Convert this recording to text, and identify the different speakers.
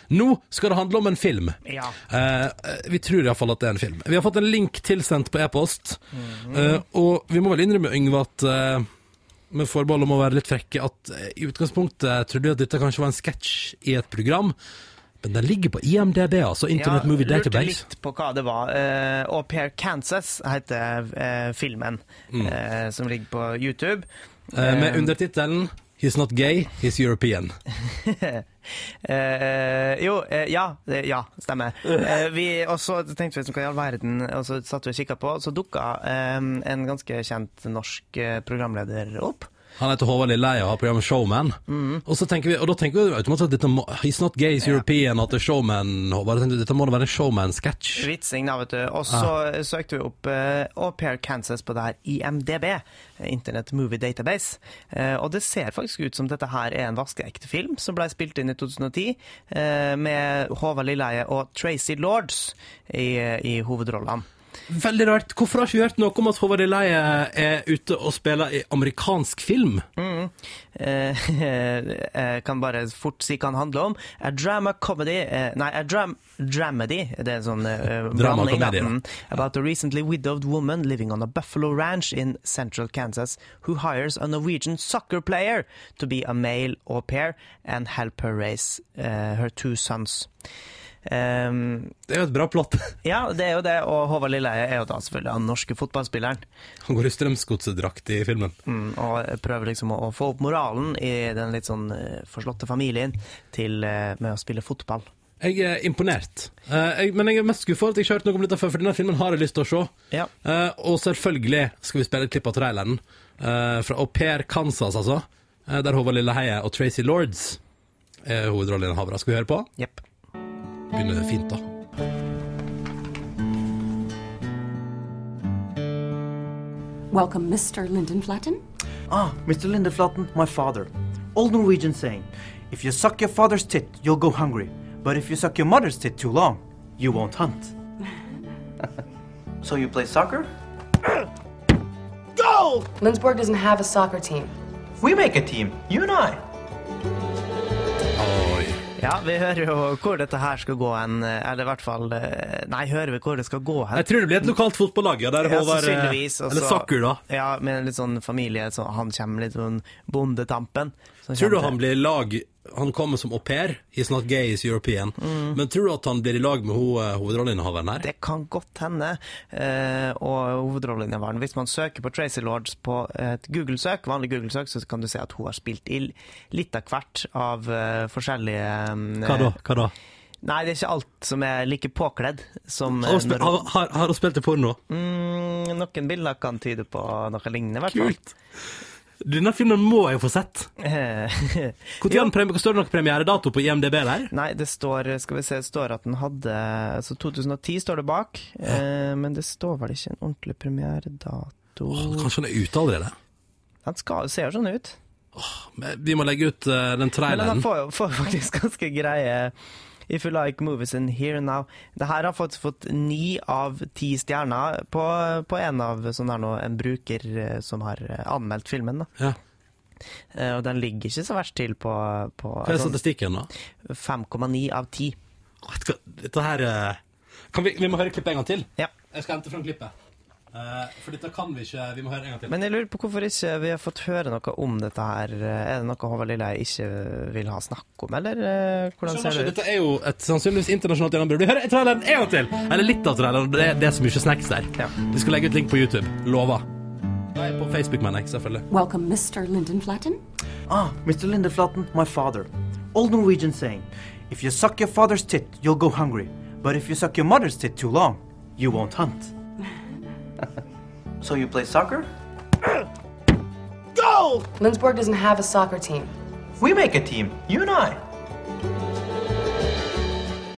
Speaker 1: Nå skal det handle om en film.
Speaker 2: Ja.
Speaker 1: Vi tror i hvert fall at det er en film. Vi har fått en link tilsendt på e-post, og vi må vel innrømme, Yngve, at med forbehold om å være litt frekke, at i utgangspunktet trodde jeg at dette kanskje var en sketsj i et program, men den ligger på IMDb, altså Internet Movie Database.
Speaker 2: Lurte litt på hva det var. Au Pair Kansas heter filmen, som ligger på YouTube.
Speaker 1: Med undertitelen He's not gay, he's European.
Speaker 2: Ja, stemmer. Og så tenkte vi hva i all verden, og så satt vi og kikket på, så dukket en ganske kjent norsk programleder opp.
Speaker 1: Han heter Håvard Lilleheie og har programmet Showman. Og så tenker vi, og da tenker vi automatisk at dette He's not gay, he's European, at det er Showman. Håvard, dette må det være en Showman-sketsj.
Speaker 2: Vitsing da, vet du. Og så søkte vi opp Au Pair Kansas på det her IMDb, Internet Movie Database. Og det ser faktisk ut som dette her er en vaskeekte film som ble spilt inn i 2010 med Håvard Lilleheie og Tracy Lords i hovedrollene.
Speaker 1: Veldig rart. Hvorfor har ikke vi hørt noe om at Håvard Lilleheie er ute og spiller i amerikansk film?
Speaker 2: Jeg kan bare fort si hva han handler om. A dramedy, det er en sånn blanding. About a recently widowed woman living on a buffalo ranch in central Kansas who hires a Norwegian soccer player to be a male au pair and help her raise her 2 sons.
Speaker 1: Det er jo et bra plott.
Speaker 2: Ja, det er jo det, og Håvard Lilleheie er jo da selvfølgelig den norske fotballspilleren.
Speaker 1: Han går i Strømsgodsedrakt i filmen.
Speaker 2: Og prøver liksom å få opp moralen i den litt sånn forslåtte familien med å spille fotball.
Speaker 1: Jeg er imponert. Men jeg er mest skuffet at jeg ikke har hørt noe om dette før, for denne filmen har jeg lyst til å se.
Speaker 2: Ja.
Speaker 1: Og selvfølgelig skal vi spille et klipp av traileren fra Au Pair Kansas, altså, der Håvard Lilleheie og Tracy Lords er hovedrolleinnehavere. Skal vi høre på?
Speaker 2: Jepp.
Speaker 1: Begynner fint da.
Speaker 3: Welcome, Mr. Lindenflatten.
Speaker 4: Mr. Lindenflatten, my father. Old Norwegian saying, if you suck your father's tit, you'll go hungry. But if you suck your mother's tit too long, you won't hunt. So you play soccer? Goal!
Speaker 5: Lindsborg doesn't have a soccer team.
Speaker 4: We make a team, you and I.
Speaker 2: Ja, vi hører jo hvor dette her skal gå eller i hvert fall, hører vi hvor det skal gå her.
Speaker 1: Jeg tror det blir et lokalt fotballag, ja, der Håvard,
Speaker 2: eller
Speaker 1: soccer da.
Speaker 2: Ja, med en litt sånn familie, så han kommer litt sånn bondetampen.
Speaker 1: Tror du han blir i lag, han kommer som au pair, he's not gay, he's European, men tror du at han blir i lag med hovedrolleinnehaveren her?
Speaker 2: Det kan godt hende, og hovedrolleinnehaveren, hvis man søker på Tracy Lords på et Google-søk, vanlig Google-søk, så kan du se at hun har spilt i litt av hvert av forskjellige...
Speaker 1: Hva da?
Speaker 2: Nei, det er ikke alt som er like påkledd som...
Speaker 1: Har hun spilt i porno?
Speaker 2: Noen bilder kan tyde på noe lignende, i hvert fall.
Speaker 1: Kult! Denne filmen må jeg få sett. Står det noen premieredato på IMDb der?
Speaker 2: Nei, det står, at den hadde, altså 2010 står det bak, men det står vel ikke en ordentlig premieredato.
Speaker 1: Kanskje den er ute allerede?
Speaker 2: Den ser jo sånn ut.
Speaker 1: Vi må legge ut den traileren.
Speaker 2: Men den får faktisk ganske greie... If you like movies in here and now. Det her har fått 9 av 10 stjerner på en av en bruker som har anmeldt filmen da.
Speaker 1: Ja.
Speaker 2: Og den ligger ikke så verst til på
Speaker 1: hva er statistikken da?
Speaker 2: 5,9 av 10.
Speaker 1: Dette her vi må høre klippet en gang til.
Speaker 2: Ja.
Speaker 1: Jeg skal hente frem klippet. For dette kan vi ikke, vi må høre en gang til.
Speaker 2: Men jeg lurer på hvorfor ikke vi har fått høre noe om dette her. Er det noe Håvard Lilleheie ikke vil ha snakk om, eller hvordan ser det ut?
Speaker 1: Dette er jo et sannsynligvis internasjonalt gjennombrudd. Vi hører traileren en gang til, eller litt av traileren, det er så mye snacks der.
Speaker 2: Ja.
Speaker 1: Vi skal legge ut link på YouTube, lover. Nei, på Facebook, mener jeg, selvfølgelig.
Speaker 3: Welcome, Mr. Lindenflatten.
Speaker 4: Mr. Lindenflatten, my father. Old Norwegian saying, if you suck your father's tit, you'll go hungry. But if you suck your mother's tit too long, you won't hunt. So you play soccer? Goal!
Speaker 5: Lindsborg doesn't have a soccer team.
Speaker 4: We make a team, you and I.